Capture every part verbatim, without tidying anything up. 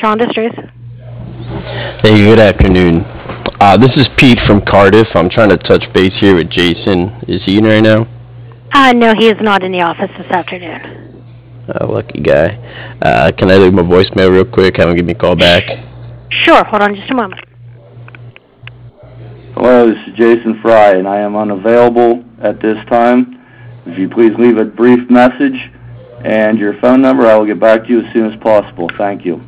Shaw Industries. Hey, good afternoon. Uh, this is Pete from Cardiff. I'm trying to touch base here with Jason. Is he in right now? Uh, no, he is not in the office this afternoon. Uh, lucky guy. Uh, can I leave my voicemail real quick? Have him give me a call back. Sure, hold on just a moment. Hello, this is Jason Fry, and I am unavailable at this time. If you please leave a brief message and your phone number, I will get back to you as soon as possible. Thank you.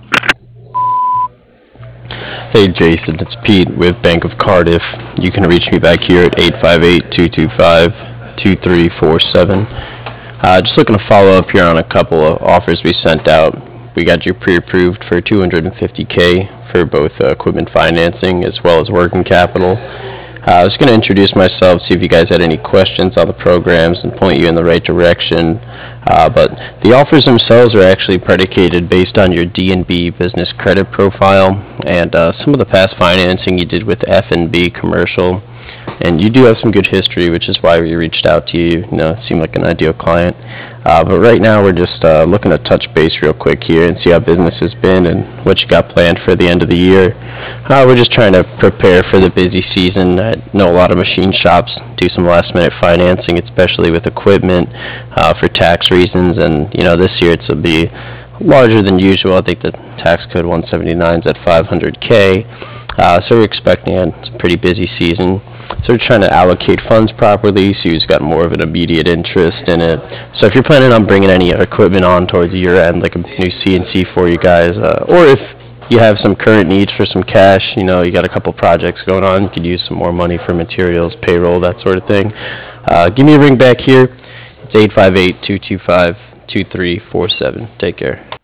Hey, Jason, it's Pete with Bank of Cardiff. You can reach me back here at eight five eight, two two five, two three four seven. Uh, just looking to follow up here on a couple of offers we sent out. We got you pre-approved for two hundred fifty K for both uh, equipment financing as well as working capital. Uh, I was going to introduce myself, see if you guys had any questions on the programs, and point you in the right direction. Uh, but the offers themselves are actually predicated based on your D and B business credit profile and uh, some of the past financing you did with F and B commercial. And you do have some good history, which is why we reached out to you. You know, it seemed like an ideal client. Uh, but right now, we're just uh, looking to touch base real quick here and see how business has been and what you got planned for the end of the year. Uh, we're just trying to prepare for the busy season. I know a lot of machine shops do some last-minute financing, especially with equipment uh, for tax reasons. And you know, this year it's will be larger than usual. I think the tax code one seventy-nine is at five hundred K. Uh, so we're expecting a pretty busy season. So we're trying to allocate funds properly so you've got more of an immediate interest in it. So if you're planning on bringing any equipment on towards year end, like a new C N C for you guys, uh, or if you have some current needs for some cash, you know, you got a couple projects going on, you could use some more money for materials, payroll, that sort of thing. Uh, give me a ring back here. It's eight five eight, two two five, two three four seven. Take care.